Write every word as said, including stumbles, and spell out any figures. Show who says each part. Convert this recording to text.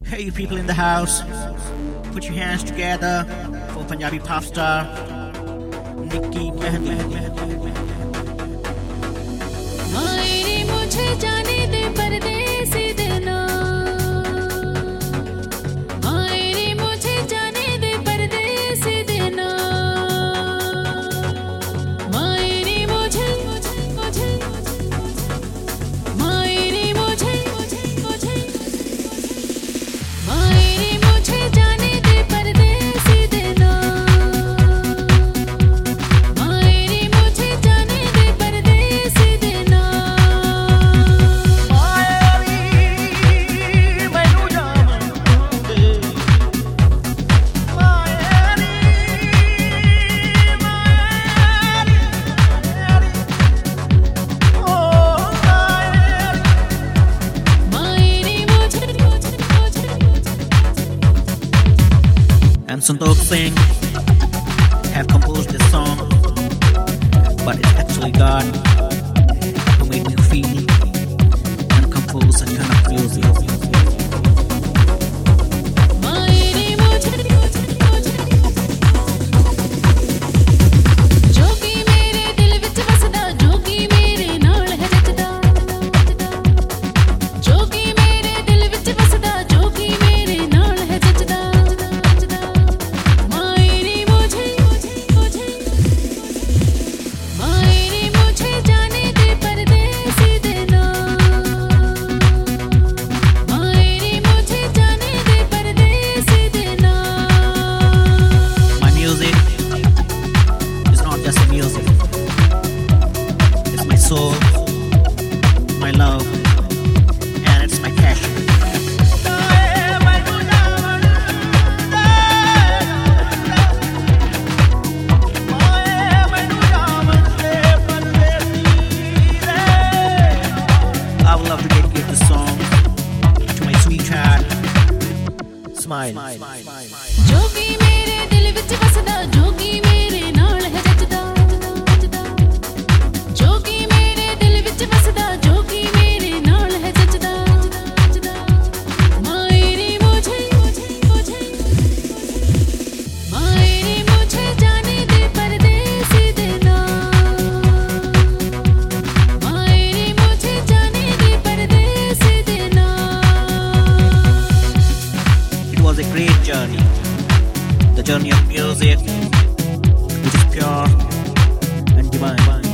Speaker 1: Hey, you people in the house, put your hands together for Punjabi pop star Nikki Mehdi.
Speaker 2: मायरे मुझे जाने दे परदेसी देना, मायरे मुझे जाने दे परदेसी देना, मायरे मुझे मुझे मायरे मुझे मुझे मायरे मुझे जाने दे परदेसी देना, मायरे मुझे जाने दे परदेसी देना।
Speaker 1: And Santokh Singh have composed this song, but it's actually God who made me feel and compose that kind of music. Soul, my love, and it's my passion. I would love to dedicate this song to my sweetheart. Smile.
Speaker 2: जोगी मेरे दिल विच वसदा, जोगी मेरे नाल है जचदा, जोगी मेरे दिल विच वसदा, जोगी मेरे नाल है जचदा, मायरे मुझे मुझे मायरे मुझे जाने दे परदेसी देना, मायरे मुझे जाने दे परदेसी देना।
Speaker 1: It was a great journey, the journey of music, which is pure and divine.